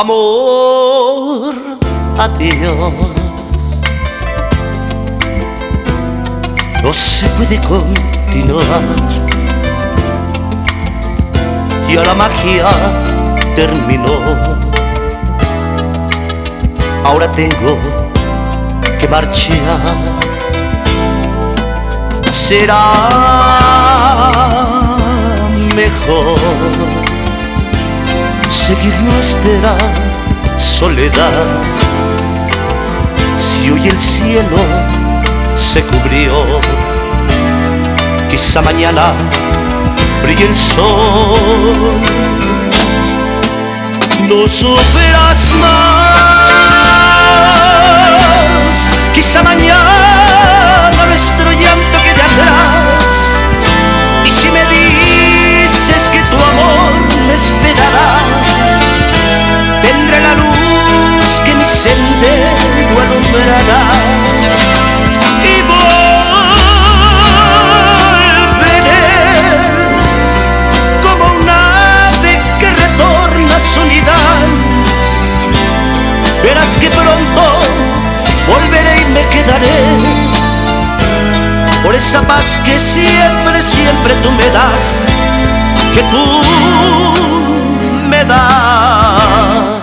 Amor, adiós. No se puede continuar. Ya la magia terminó. Ahora tengo que marchar. Será mejor seguir nuestra soledad. Si hoy el cielo se cubrió, quizá mañana brille el sol. No sufrirás más, quizá mañana nuestro llanto quede atrás. Y si me dices que tu amor me esperará, tendré la luz que mi sendero alumbrará. Y volveré como un ave que retorna a su nidal. Verás que pronto volveré y me quedaré por esa paz que siempre, siempre tú me das, que tú me das.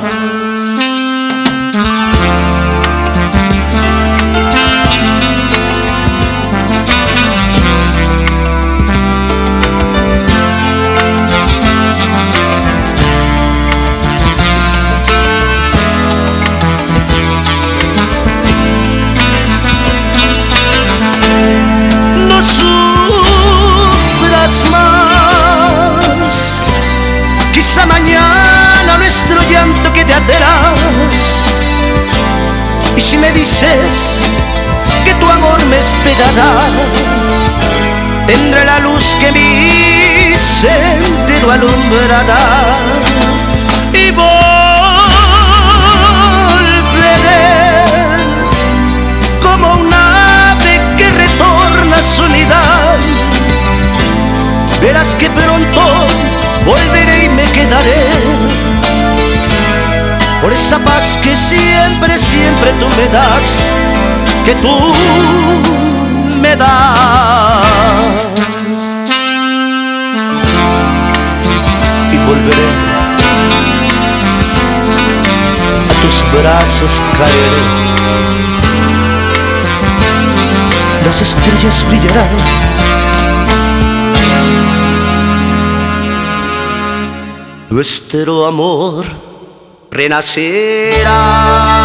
Más, quizá mañana nuestro llanto quede atrás. Y si me dices que tu amor me esperará, tendré la luz que mi sendero alumbrará. Y volveré como un ave que retorna a su nidal. Verás que pronto volveré y me quedaré por esa paz que siempre, siempre tú me das, que tú me das. Y volveré a tus brazos, caeré, las estrellas brillarán. Nuestro amor renacerá.